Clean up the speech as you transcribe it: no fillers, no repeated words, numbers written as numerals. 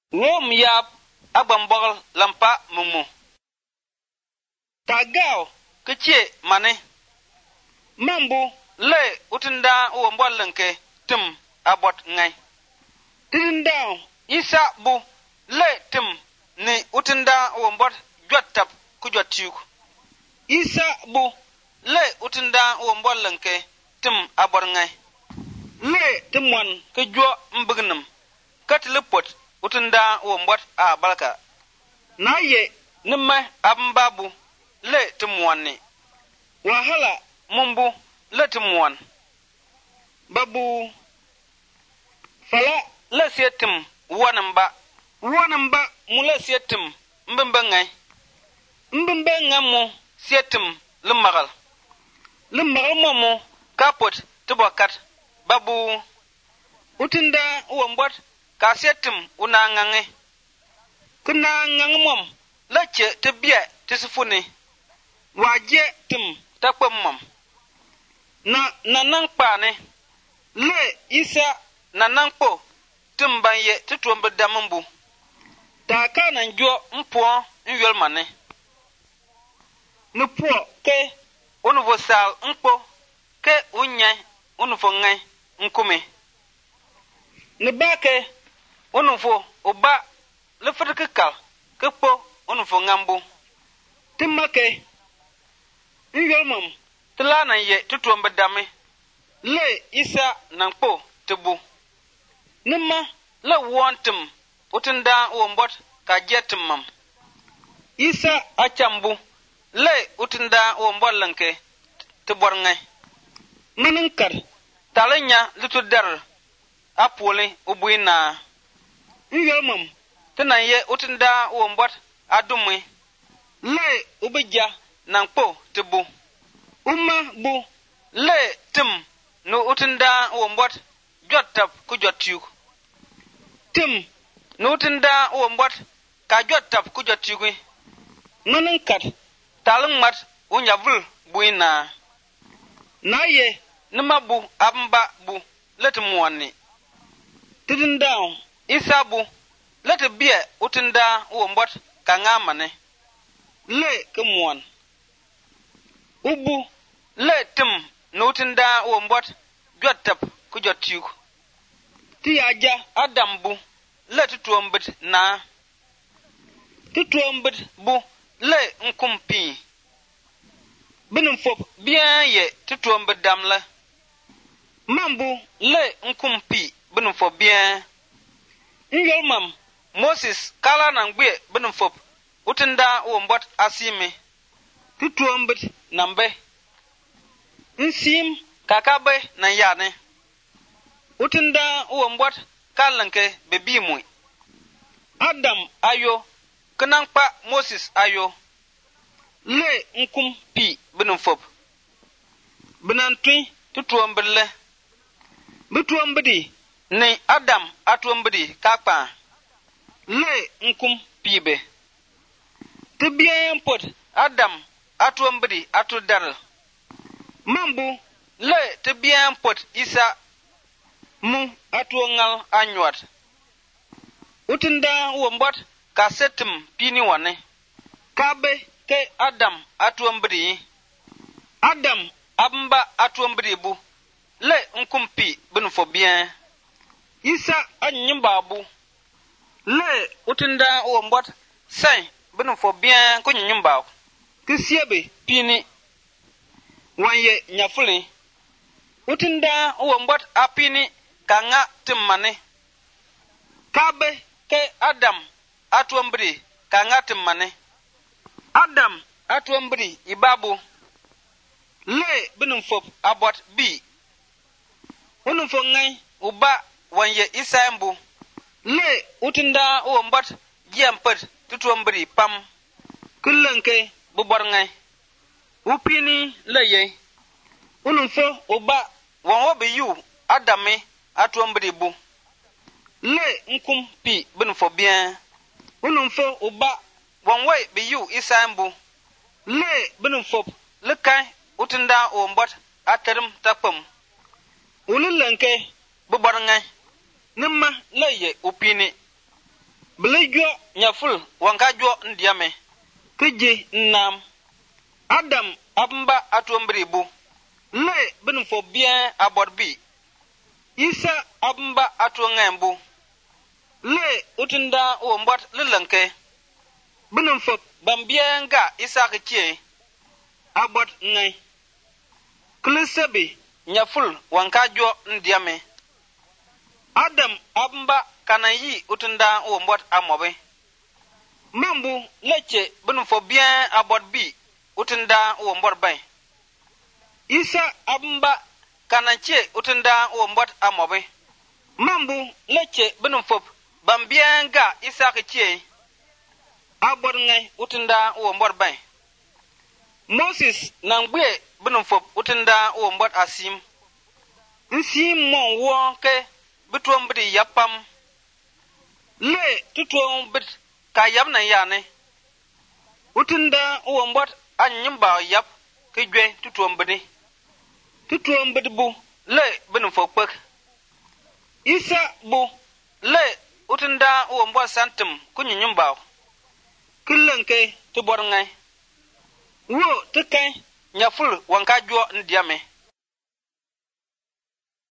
Wom yab agbambogol lampa mumu. Tagaw kiche mane. Mambu le utinda uwambol lenke tim abot ngay. Titinda isa bu le tim ni utinda uwambot jwatap kujwatiyuk. Isa bu le utinda uwambol lenke tim abot ngay. Le timwan kujwa mbignum katilipot utinda uwambot a balka. Na ye nima abmbabu le timwani. Wahala mumbu le timwan. Babu fala le sietim wanamba. Wanamba mu le sietim mbimbe ngay. Mbimbe ngamu sietim lumagal. Lumagal momu kapot tibokat. Babu utinda uwambot ka sietim una ngange. Kuna ngange mom leche tibie tisifuni. Waje tim takpem mom. Na nang pane le isa nang po timbanye tituombe damambu. Taka nan jo mpo nyol mane. Nupo ke unuvo sal mpo ke unyai unuvo ngai nkume. Nibake unuvo uba lefrikal kepo unuvo ngambu. Timake nyol mam tila na ye tutuombe dame le isa nan po tebu. Nima le wontim utinda uwombot ka jetim mam. Isa achambu le utinda uwombot lanke tebor ngay. Maninkar talenya lutu der apole ubuina. Nyol mam tina ye utinda uwombot adumwe le ubija nan po tebu. Umma bu le tim no utinda uwombot jotap ku jotyuk. Tim no utinda uwombot ka jotap ku jotyuk. Nanankat talung mat unyavul buina. Na ye nima bu abmba bu leti muwani. Titinda isa bu leti bie utinda uwombot ka ngamane. Le kemuwan. Ubu le tim nutinda uwombot jotap ku jotyuk. Ti aja adambu le tutuombit na. Tutuombit bu le nkumpi. Binin fop bien ye tutuombit damla. Mambu le nkumpi binin fop bien. Nyol mam Moses kala nangbe binin fop utinda uwombot asime. Tutuombit nambe. Nsim kakabe na yane. Utinda uwombot kalanke bebi mui. Adam ayo kenangpa Moses ayo. Le nkum pi binin fop. Binantui tutuombile. Bituombidi ni Adam atuombidi kakpa. Le nkum pi be. Tibien pot Adam atuombidi atudar. Mambu le tibien pot isa mu atuongal anywat. Utinda uwombot ka setim pini wane. Kabe ke Adam atuombidi. Adam abmba atuombidi bu. Le nkumpi binfo bien. Isa anyimba bu. Le utinda uwombot say binfo bien kunyimba. Kisiebe pini. Wanye nyafuli. Utinda uwombot apini kanga timmane. Kabe ke Adam atuombidi kanga timmane. Adam atuombidi ibabu. Le binumfop abot bi. Unumfo ngay uba wanye isaembu. Le utinda uwombot jiampet tutuombidi pam. Kulenke bubor ngay. Upini le ye. Unumfo uba wanwo biyu Adame atuombidi bu. Le nkum pi binfo bien. Unumfo uba wanwe biyu isaembu. Le binumfo le kai utinda uwombot aterim takpam. Ululenke bubor ngay. Nima le ye upini. jo nyaful wanka jo ndiame kije nam Adam abamba atuombribu le bin fo bien abodbi Isa abamba atuongembu le utinda wombot lilanke bin fo bambienga Isa kitie abot ngai Klisebi nyaful wanka jo ndiame Adam abamba kanayi utinda wombot amobe Mambu leche bin fo bien abodbi utinda wombot bay Isa abamba kananche utinda wombot amobe Mambu leche bin fo bambienga Isa kitie abot ngai utinda wombot bay Moses nangbe bin fo utinda wombot asim Nsim mon wo ke bituom bidi yapam le tutuom bid ka yab na yane utinda wombot anyimba yap ke gwe tutuom bidi bu le bin fo pek Isa bu le utinda wombot santum kunyinyimba kilenke tubor ngai wo tukai nyaful wanka jo ndiame